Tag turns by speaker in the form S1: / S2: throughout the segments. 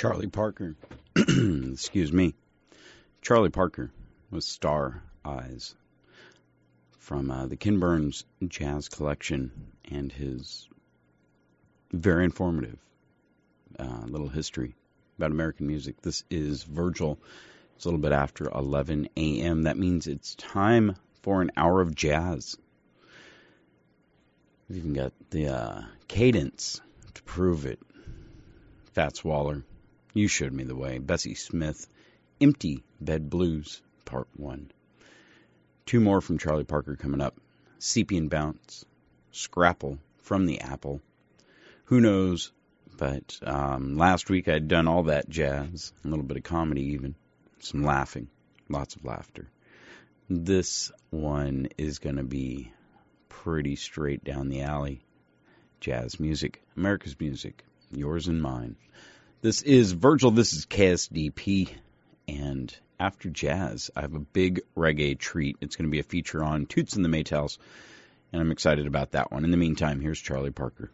S1: Charlie Parker. Excuse me. Charlie Parker with Star Eyes from the Ken Burns Jazz Collection and his very informative little history about American music. This is Virgil. It's a little bit after 11 a.m. That means it's time for an hour of jazz. We've even got the cadence to prove it. Fats Waller, You Showed Me the Way. Bessie Smith, Empty Bed Blues, Part 1. Two more from Charlie Parker coming up. Sepia Bounce, Scrapple from the Apple. Who knows, but last week I'd done all that jazz, a little bit of comedy even, some laughing, lots of laughter. This one is going to be pretty straight down the alley. Jazz music, America's music, yours and mine. This is Virgil, this is KSDP, and after jazz, I have a big reggae treat. It's going to be a feature on Toots and the Maytals, and I'm excited about that one. In the meantime, here's Charlie Parker.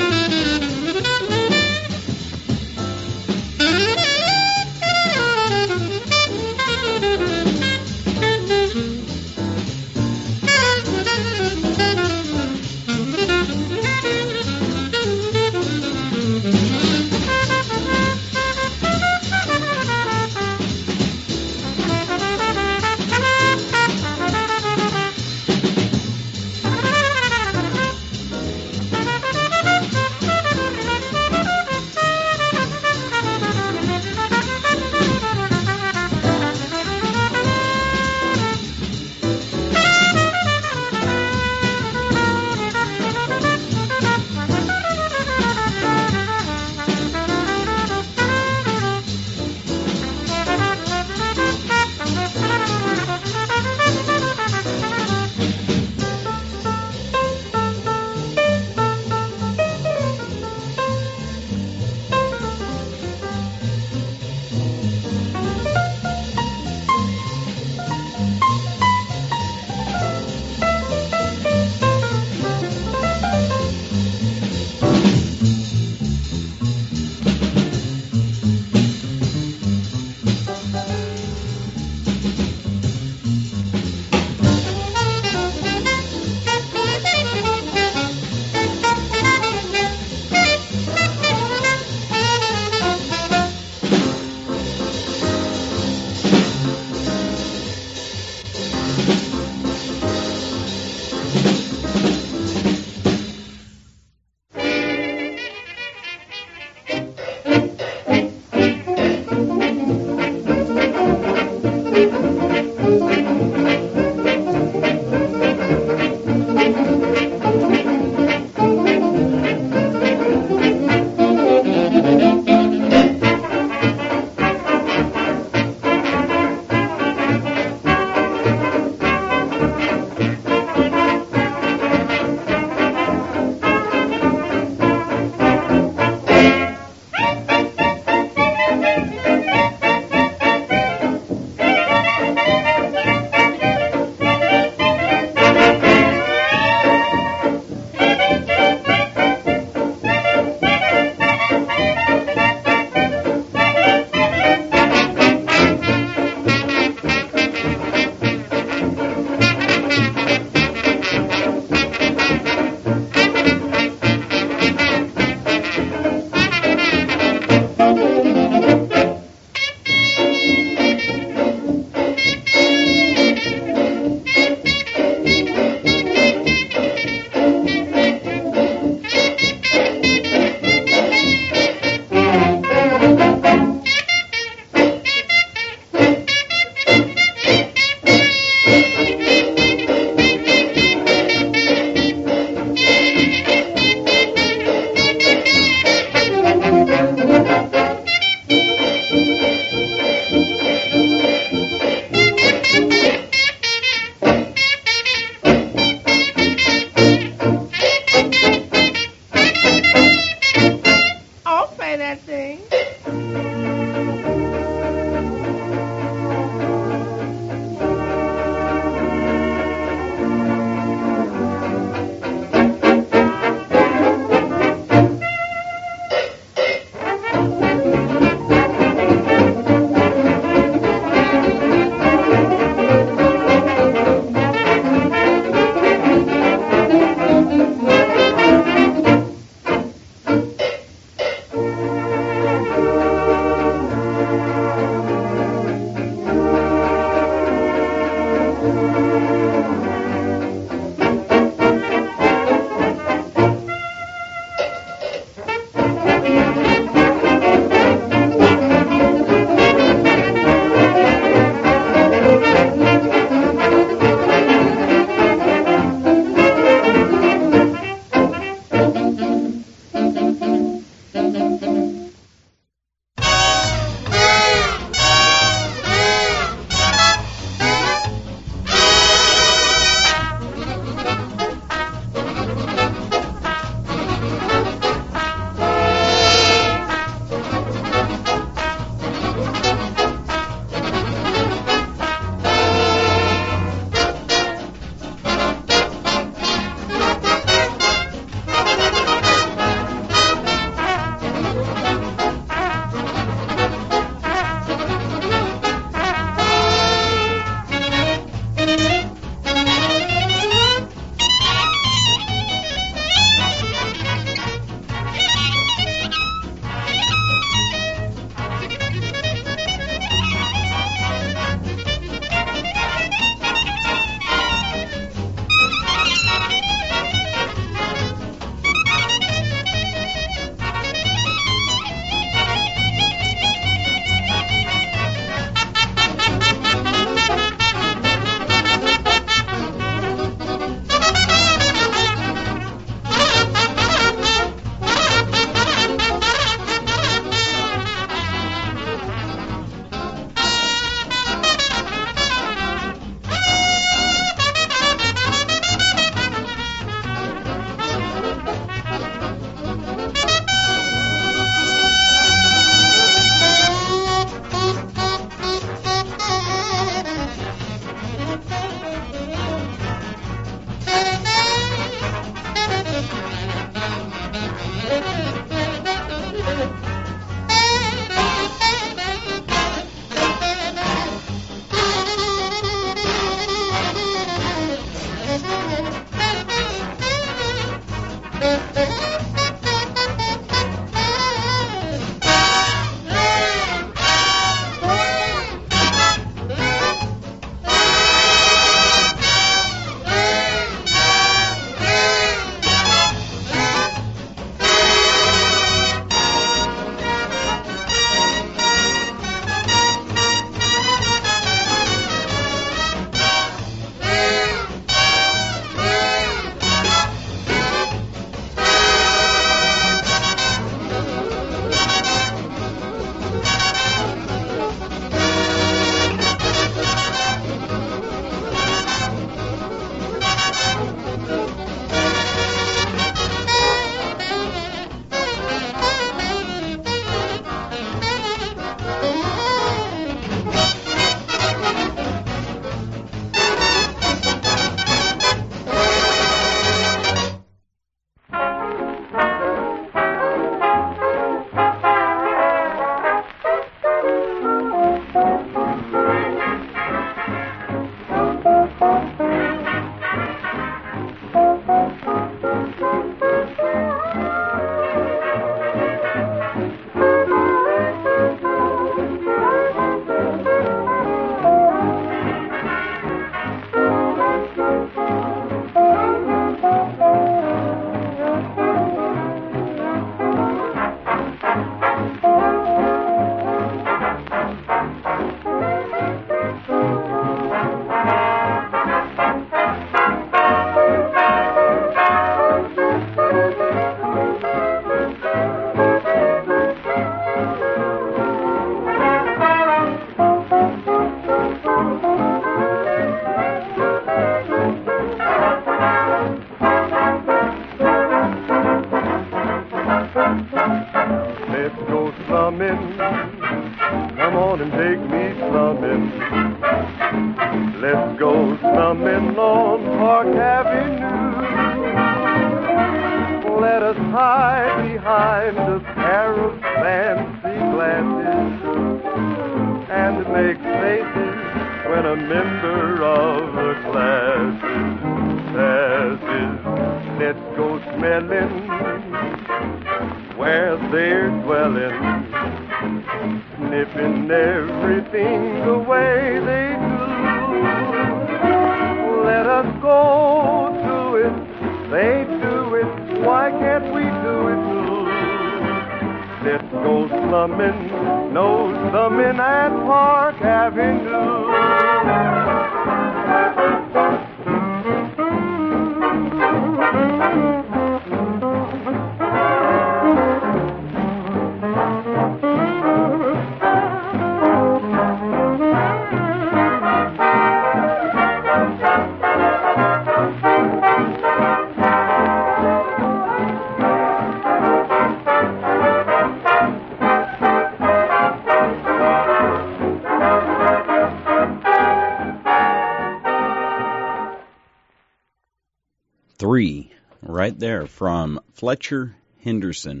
S1: Three, right there, from Fletcher Henderson.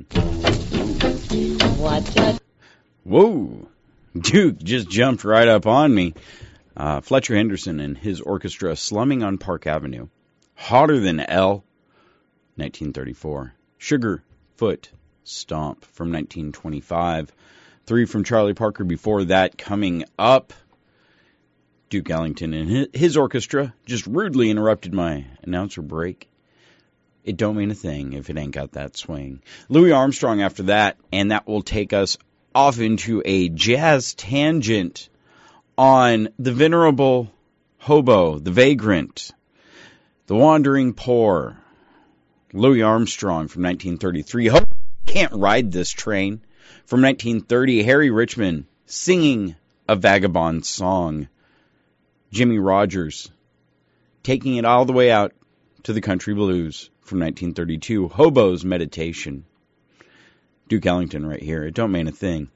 S1: Whoa, Duke just jumped right up on me. Fletcher Henderson and his orchestra, Slumming on Park Avenue. Hotter Than L, 1934. Sugarfoot Stomp from 1925. Three from Charlie Parker before that. Coming up, Duke Ellington and his orchestra just rudely interrupted my announcer break. It don't mean a thing if it ain't got that swing. Louis Armstrong after that, and that will take us off into a jazz tangent on the venerable hobo, the vagrant, the wandering poor. Louis Armstrong from 1933. Hobo Can't Ride This Train from 1930. Harry Richmond singing a vagabond song. Jimmy Rogers taking it all the way out to the country blues from 1932. Hobo's Meditation. Duke Ellington right here. It don't mean a thing.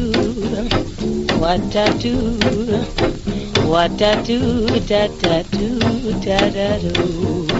S2: What I do, what I do, da da do, da da do.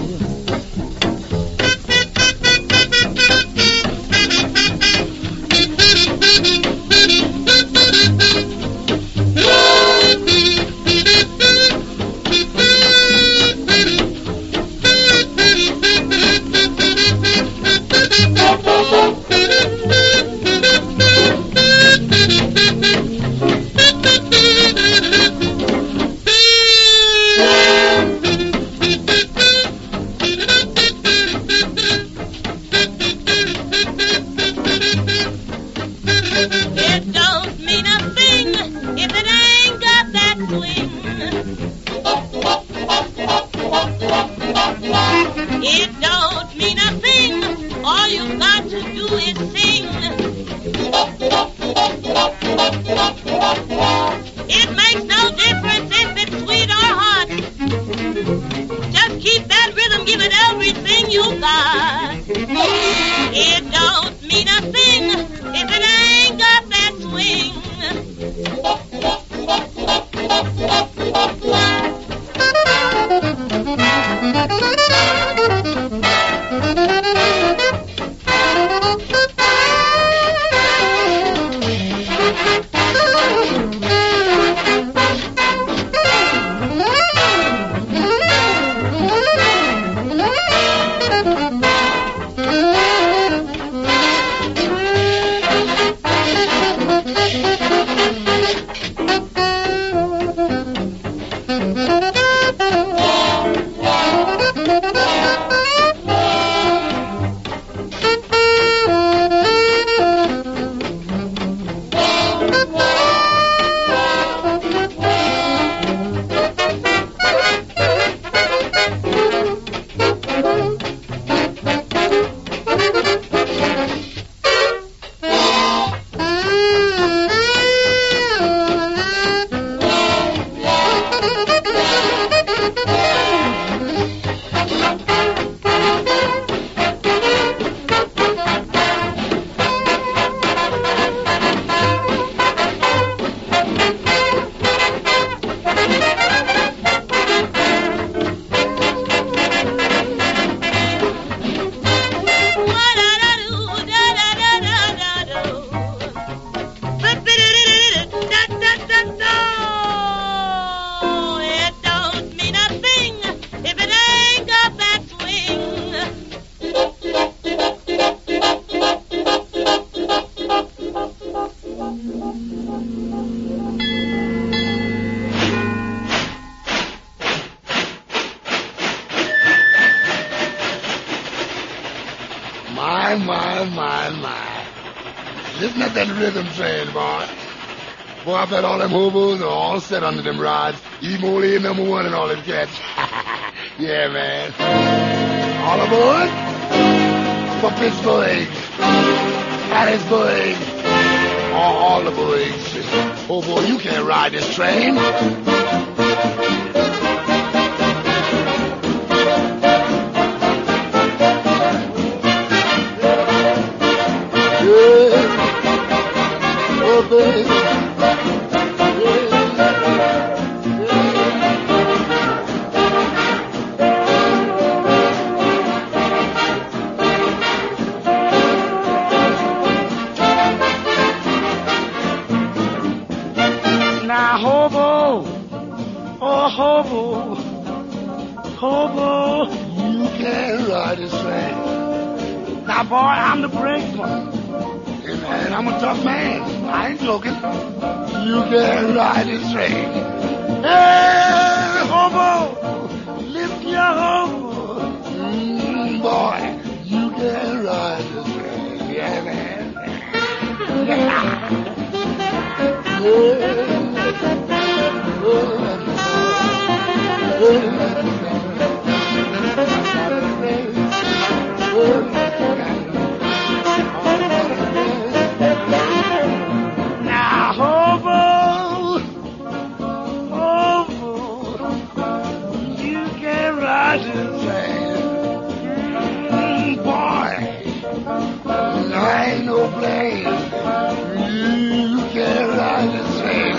S3: My. Listen at that rhythm train, boy. Boy, I bet all them hobos are all set under them rods. Even old A number one and all them cats. Yeah, man. All aboard for Pittsburgh, Hattiesburg, all the boys. Oh, boy, you can't ride this train. Now, hobo, you can't ride this train. Now, boy, I'm the brakesman. And I'm a tough man. I ain't joking. You can't ride this train. Hey, hobo! Lift your hobo. Boy, you can't ride this train. Yeah, man. Now, hobo, you can't ride this train. Boy, I ain't no blame. You can't ride this train.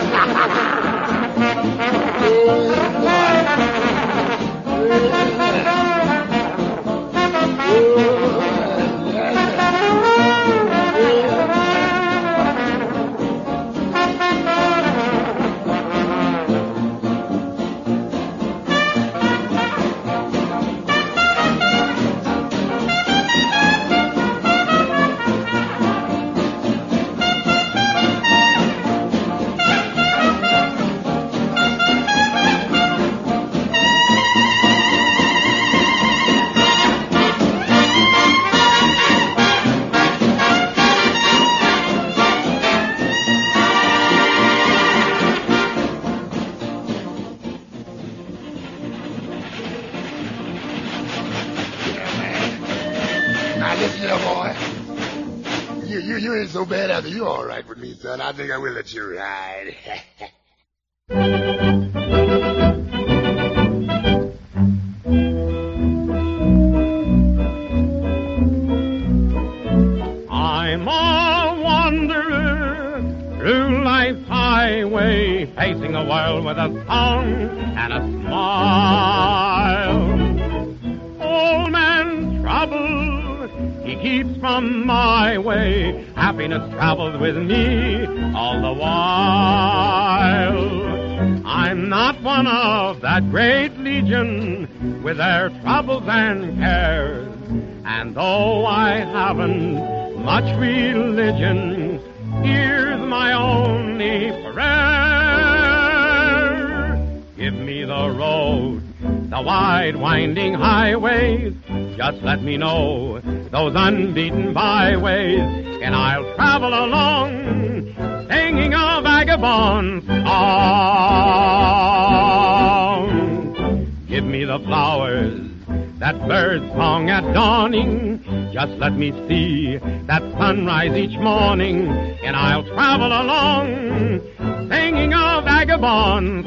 S3: Now listen here, boy. You ain't so bad after you all right with me, son. I think I will let you ride.
S4: I'm a wanderer through life's highway, facing the world with a song and a smile. keeps from my way. Happiness travels with me all the while. I'm not one of that great legion with their troubles and cares. And though I haven't much religion, here's my only prayer. Give me the road, the wide winding highways. Just let me know those unbeaten byways, and I'll travel along, singing a vagabond song. Give me the flowers, that bird song at dawning. Just let me see that sunrise each morning, and I'll travel along, singing a vagabond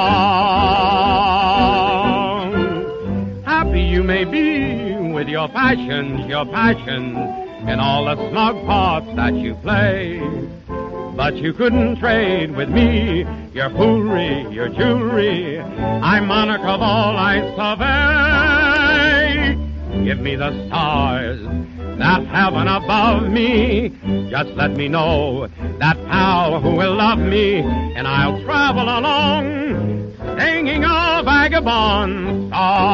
S4: song. Happy you may be with your passions, and all the smug parts that you play. But you couldn't trade with me your foolery, your jewelry. I'm monarch of all I survey. Give me the stars, that heaven above me. Just let me know that pal who will love me, and I'll travel along, singing a vagabond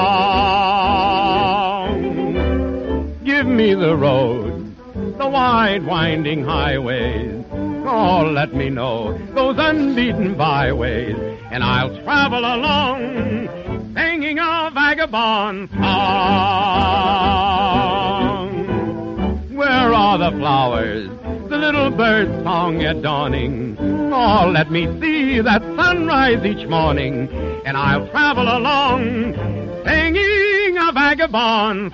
S4: song. Give me the road, the wide winding highways. Oh, let me know those unbeaten byways, and I'll travel along, singing a vagabond song. Where are the flowers, the little bird song at dawning? Oh, let me see that sunrise each morning, and I'll travel along, singing a vagabond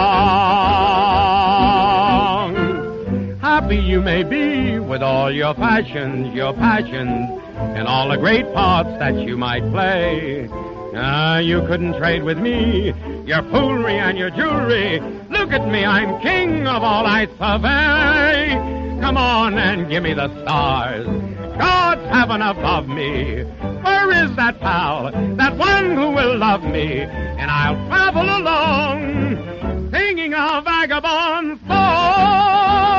S4: song. Happy you may be with all your passions, and all the great parts that you might play. You couldn't trade with me your foolery and your jewelry. Look at me, I'm king of all I survey. Come on and give me the stars, God's heaven above me. Where is that pal, that one who will love me? And I'll travel along, singing a vagabond song.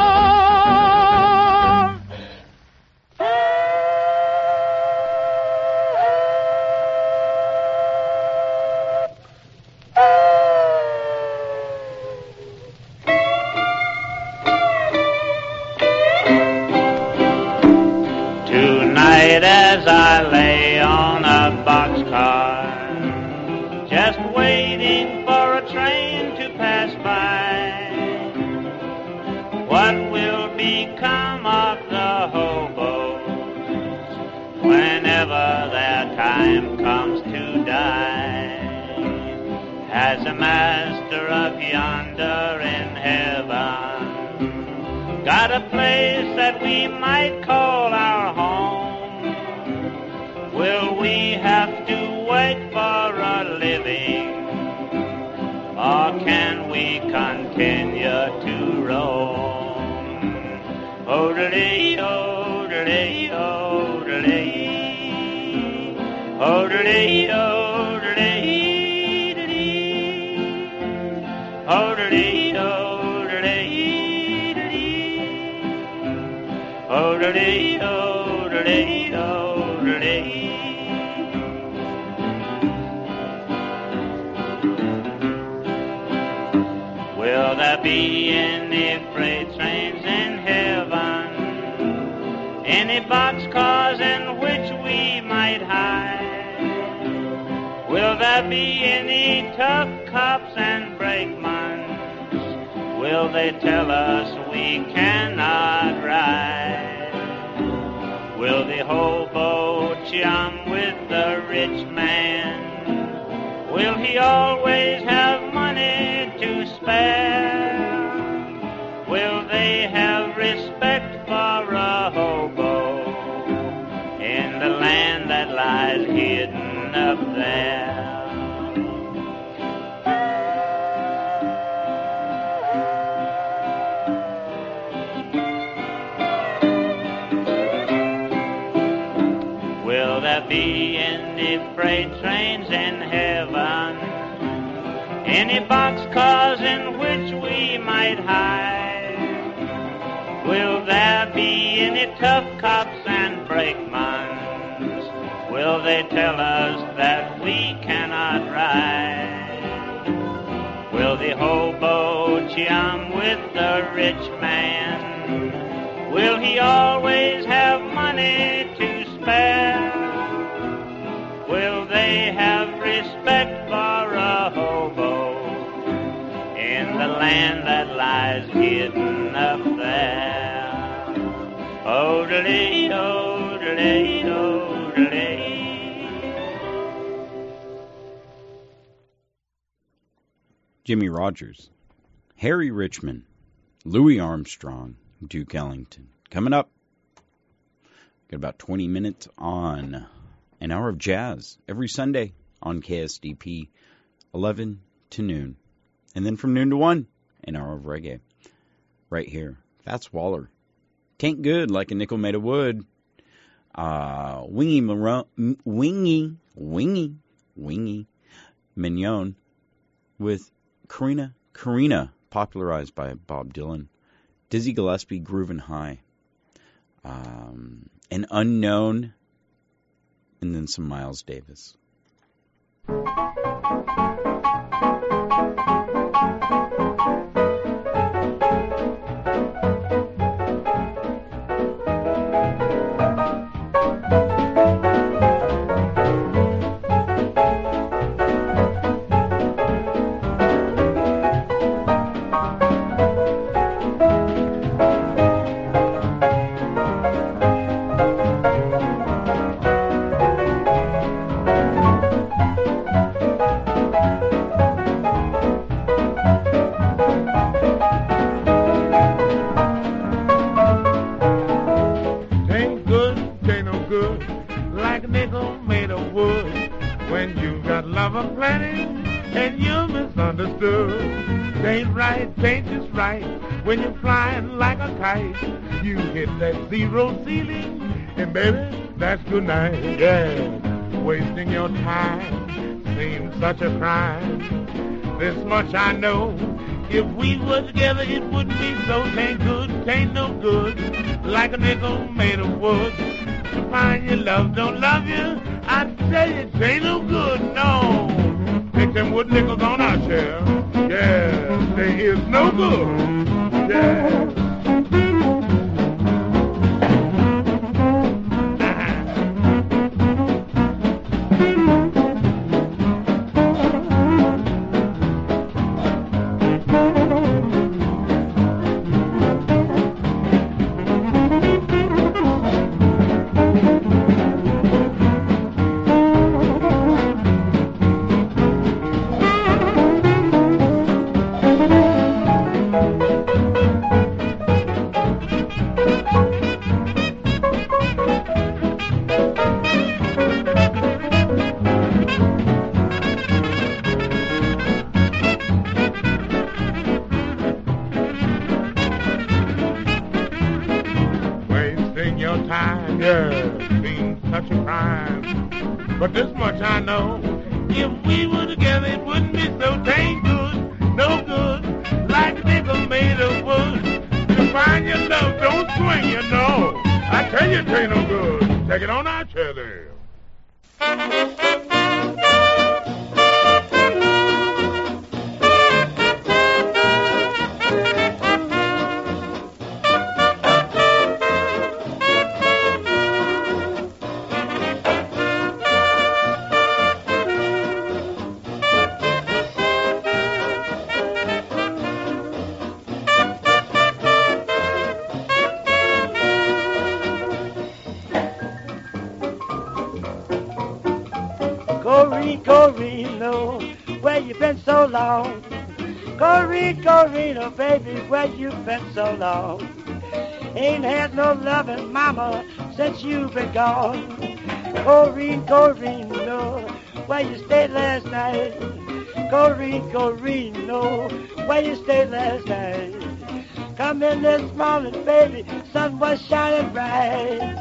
S2: As I lay on a boxcar, just waiting for a train to pass by, what will become of the hobos whenever their time comes to die? Has a master of yonder in heaven got a place that we might call our home? Will we have to wait for a living, or can we continue to roam? Odelay, odelay, odelay, odelay, odelay, odelay, odelay, odelay, odelay, odelay. Will there be any freight trains in heaven? Any boxcars in which we might hide? Will there be any tough cops and brakemen? Will they tell us we cannot ride? Will the hobo chum with the rich man? Will he always have money to spare? Will they have respect for a hobo in the land that lies hidden up there? Will there be any freight trains in heaven? any boxcars in which we might hide? Will there be any tough cops and brakemen? Will they tell us that we cannot ride? Will the hobo chum with the rich man? Will he always have money to spare? Will they have respect for a hobo in the land that lies hidden up there? Odelay, odelay, odelay.
S1: Jimmy Rogers, Harry Richmond, Louis Armstrong, Duke Ellington. Coming up, got about 20 minutes on an hour of jazz every Sunday on KSDP, 11 to noon. And then from noon to 1, an hour of reggae. Right here, Fats Waller. Tain't good like a nickel made of wood. Wingy Mignon with Karina, popularized by Bob Dylan. Dizzy Gillespie, Groovin' High. An Unknown, and then some Miles Davis.
S5: When you're flying like a kite, you hit that zero ceiling, and baby, that's good night. Yeah, wasting your time seems such a crime. This much I know, if we were together, it wouldn't be so. Tain't good, tain't no good, like a nickel made of wood. To find your love don't love you, I tell you, tain't no good, no. Take them wood nickels on our chair, yeah, they is no good. Yeah. But this much I know, if we were together, it wouldn't be so dang good, no good, like a nickel made of wood. To find your love, don't swing, you know. I tell you, it ain't no good. Take it on out here there.
S6: Corino, where you been so long? Corino, baby, where you been so long? Ain't had no loving, mama, since you've been gone. Corino, where you stayed last night? Corino, where you stayed last night? Come in this morning, baby, sun was shining bright.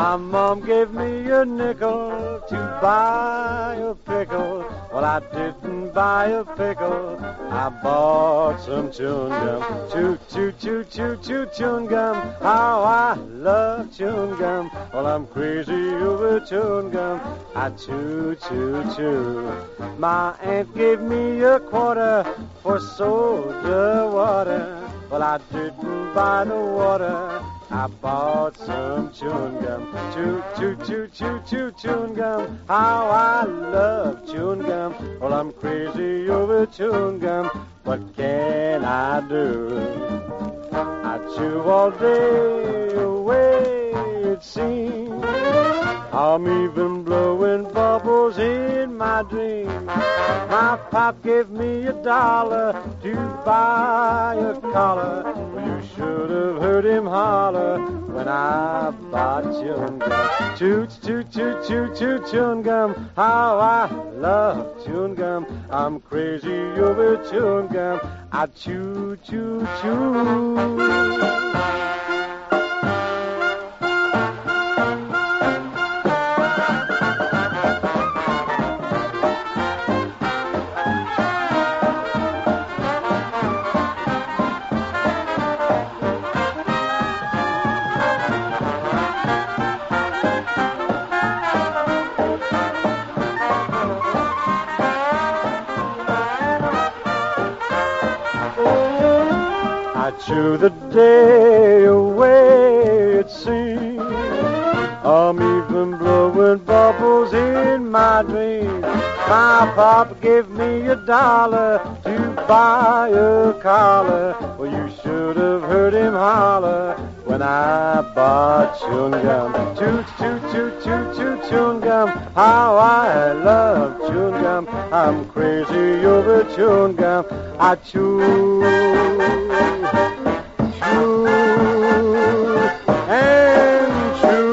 S6: My mom gave me a nickel to buy a pickle. Well, I didn't buy a pickle. I bought some chewing gum. Chew, chew, chew, chew, chew, chewing gum. How I love chewing gum. Well, I'm crazy over chewing gum. I chew, chew, chew. My aunt gave me a quarter for soda water. Well, I didn't buy the water. I bought some chewing gum. Chew, chew, chew, chew, chew, chewing gum. How I love chewing gum. Well, I'm crazy over chewing gum. What can I do? I chew all day away, it seems. I'm even blowing bubbles in my dreams. My pop gave me $1 to buy a collar. Well, you should have heard him holler when I bought chewing gum. Chew, chew, chew, chew, chew, chewing gum. How I love chewing gum. I'm crazy over chewing gum. I chew, chew, chew. Chew the day away, it seems. I'm even blowing bubbles in my dreams. My pop gave me $1 to buy a collar. Well, you should have heard him holler when I bought chewing gum. Chew, chew, chew, chew, chew, chewing gum. How I love chewing gum. I'm crazy over chewing gum. I chew, chew, and chew.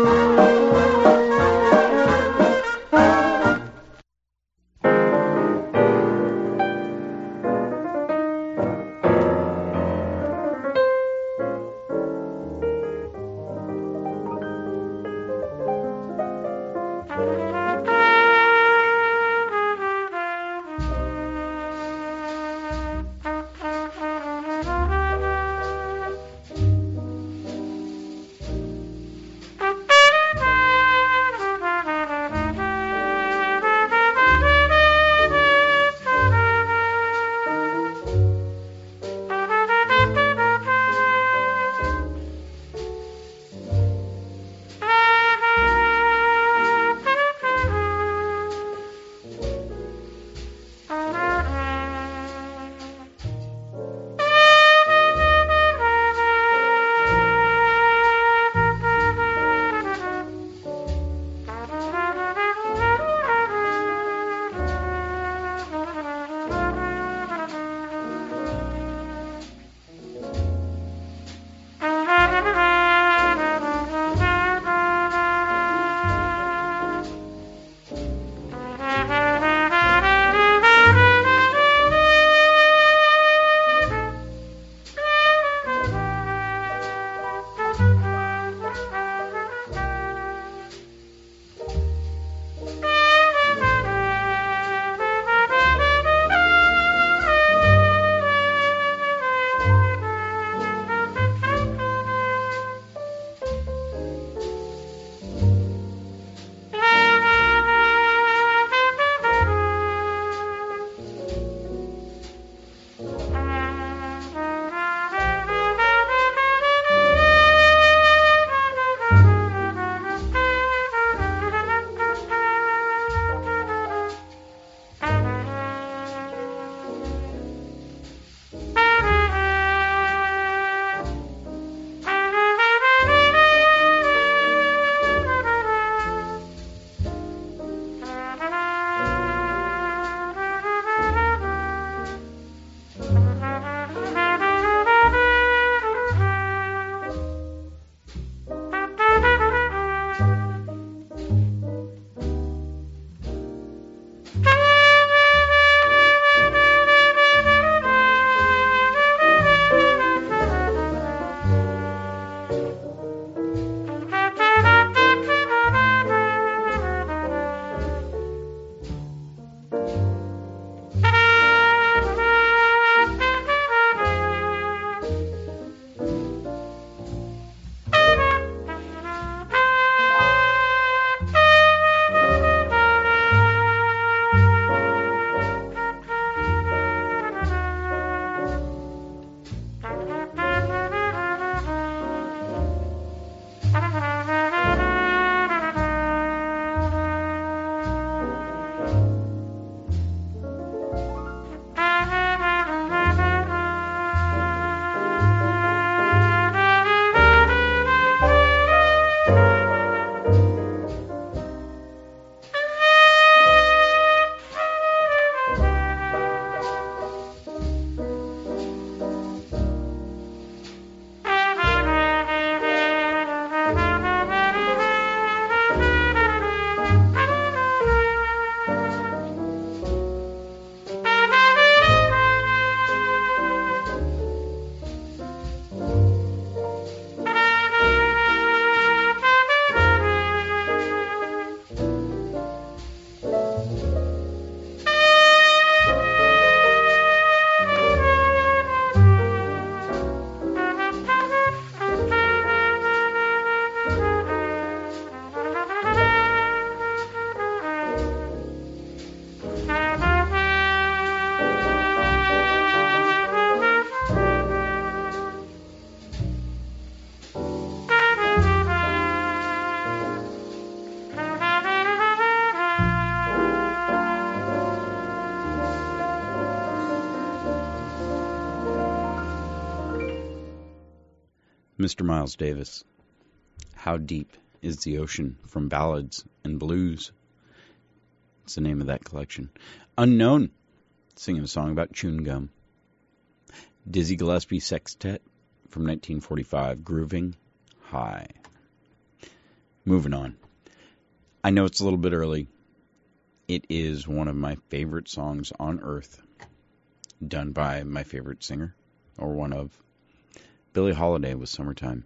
S1: Mr. Miles Davis. How Deep is the Ocean from Ballads and Blues. It's the name of that collection. Unknown, singing a song about chewing gum. Dizzy Gillespie Sextet from 1945, Grooving High. Moving on. I know it's a little bit early. It is one of my favorite songs on earth, done by my favorite singer, or one of, Billie Holiday with Summertime.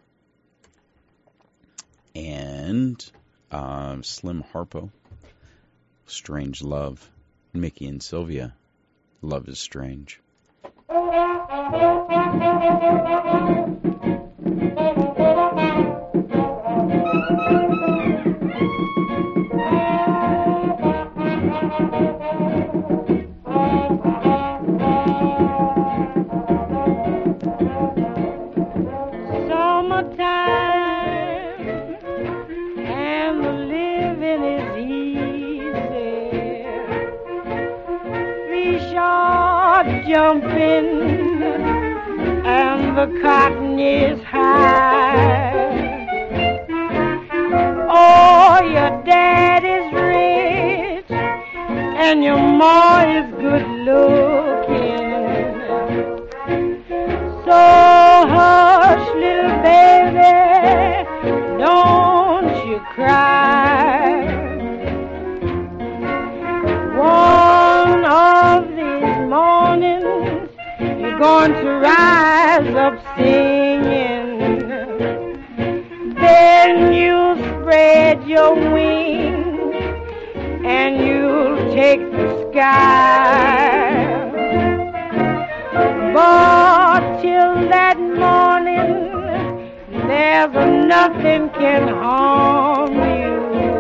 S1: And Slim Harpo, Strange Love. Mickey and Sylvia, Love is Strange.
S7: Jumping and the cotton is high. Oh, your dad is rich and your ma is good looking. So hush, little baby, don't you cry. One of these mornings you're going to rise up singing. Then you'll spread your wings and you'll take the sky. But till that morning, there's nothing can harm you.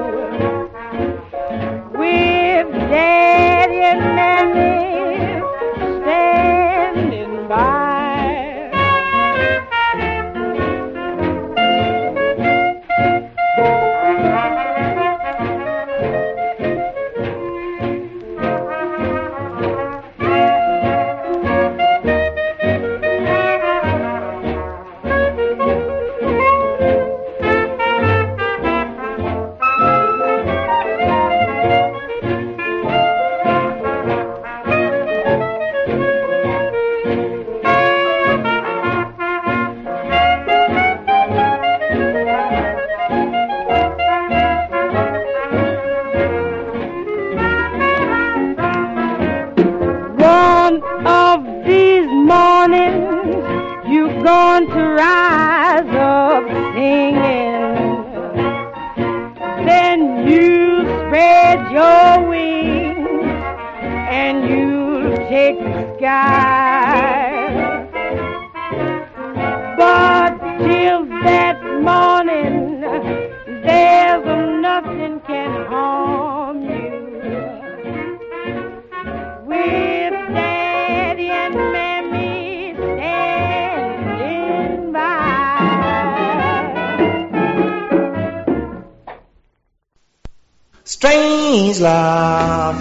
S7: With Daddy and Mammy standing by. Going to rise up singing. Then you spread your wings and you'll take the sky. But till that morning, there's nothing can harm you. With Daddy and Mammy standing by.
S8: Strange love,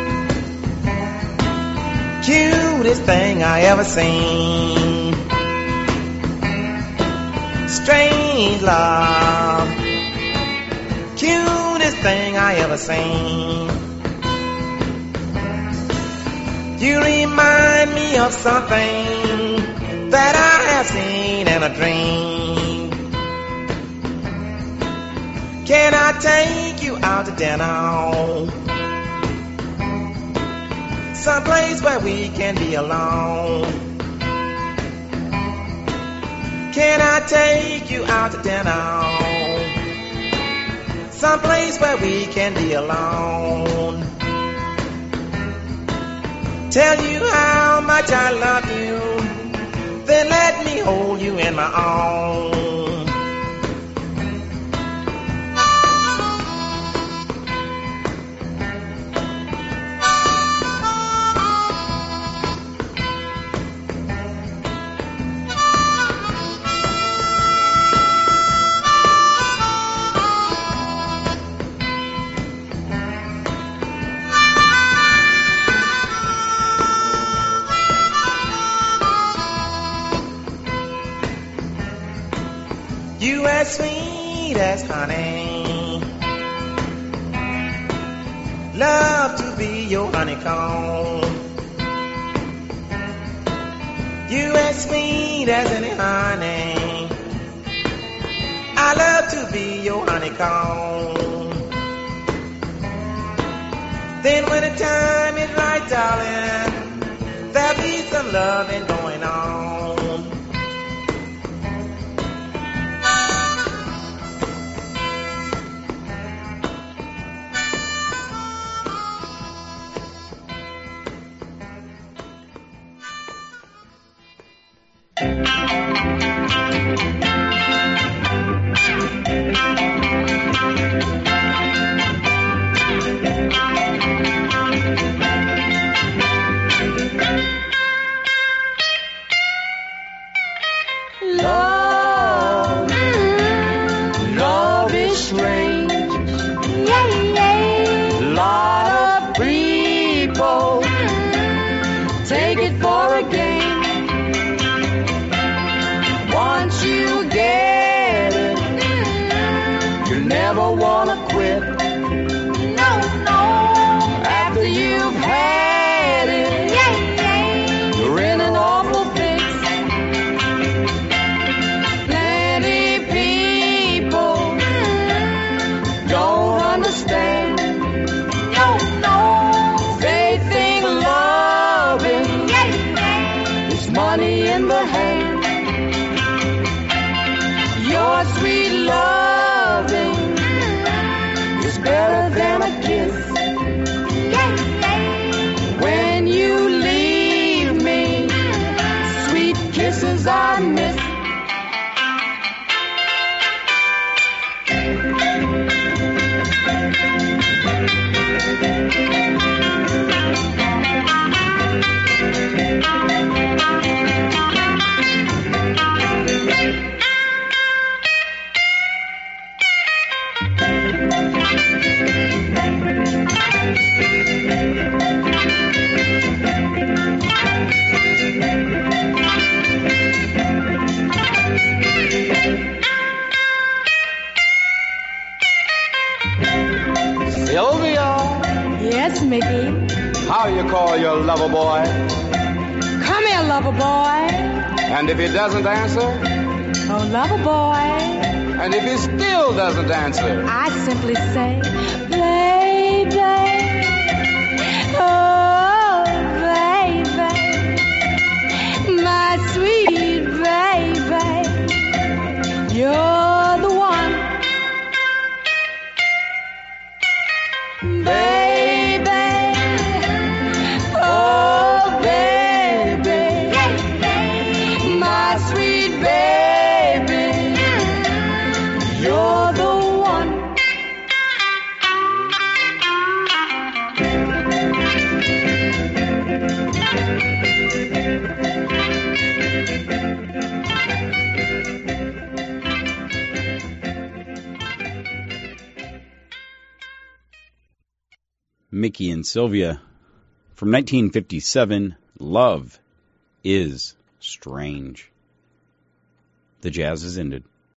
S8: cutest thing I ever seen. Strange love, cutest thing I ever seen. You remind me of something that I have seen in a dream. Can I take you out to dinner? Someplace where we can be alone. Can I take you out to dinner? Someplace where we can be alone. Tell you how much I love you, then let me hold you in my arms. You as sweet as honey. Love to be your honeycomb. You as sweet as any honey. I love to be your honeycomb. Then when the time is right, darling, there'll be some loving going on.
S7: Love is strange. Yeah, yeah. Lot of people take it for a game. Once you get it, you never wanna quit. No, no. After you've had it, yeah, yeah. You're in an awful fix. Plenty people don't understand. No, no. They think loving is money in the hand. Your sweet loving is better than a kiss. When you leave me, sweet kisses I miss.
S6: Sylvia,
S7: Yes, Mickey.
S6: how you call your lover boy?
S7: Come here, lover boy.
S6: And if he doesn't answer?
S7: Oh, lover boy.
S6: And if he still doesn't answer?
S7: I simply say, baby. Oh, baby. My sweet baby. You're the one. Baby. Oh, baby. My sweet baby. You're the one.
S1: Mickey and Sylvia from 1957, Love is Strange. The jazz has ended.